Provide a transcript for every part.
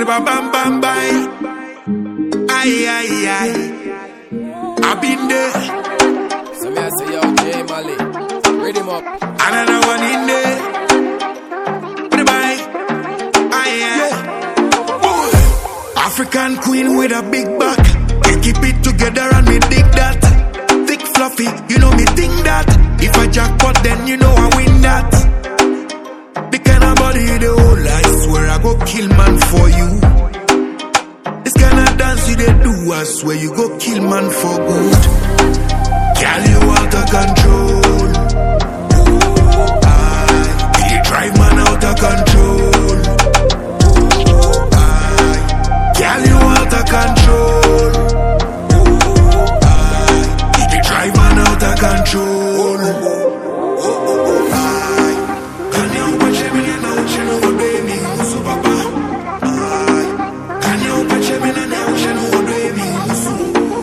bam bam bam bye. Aye aye aye. I've been there. So me I say yo J Mali, read him up. Another one in there. Bye. Aye aye. African queen with a big back. We keep it together and me dig that. Thick fluffy, you know me think that. If I jackpot then you know I win that. The kind of body the whole I swear I go kill man for you. This kind of dance you they do, I swear you go kill man for good. Girl, you out of control. You drive man out of control. Girl, you out of control. You drive man out of control. Can you watch me now? She know what baby, so papa. Can you watch me now? She know what baby, so.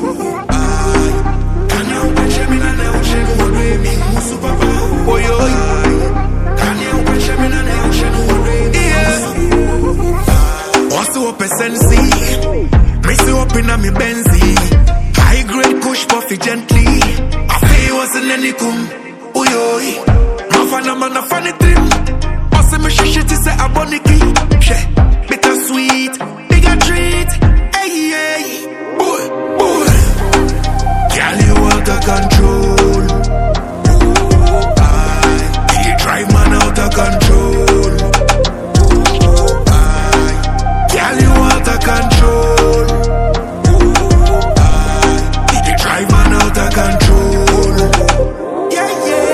Can you watch me now? She know what baby, so papa. Oh yo. Can you watch me now? She know what baby, so. What's up, sensi? Me see up in a me Benzi. High grade kush puffy gently. I say you wasn't any cum. Oh yo. Man a funny thing. Bossy me shit is a boniki. She bittersweet, bigger treat. Hey hey, boy boy. Girl you out of control. You drive man out of control. Girl you out of control. You drive man out of control. Yeah yeah.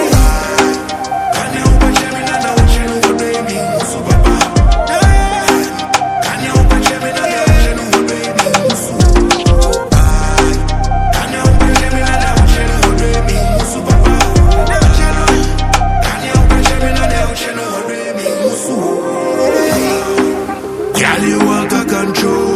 Girl, you out of control.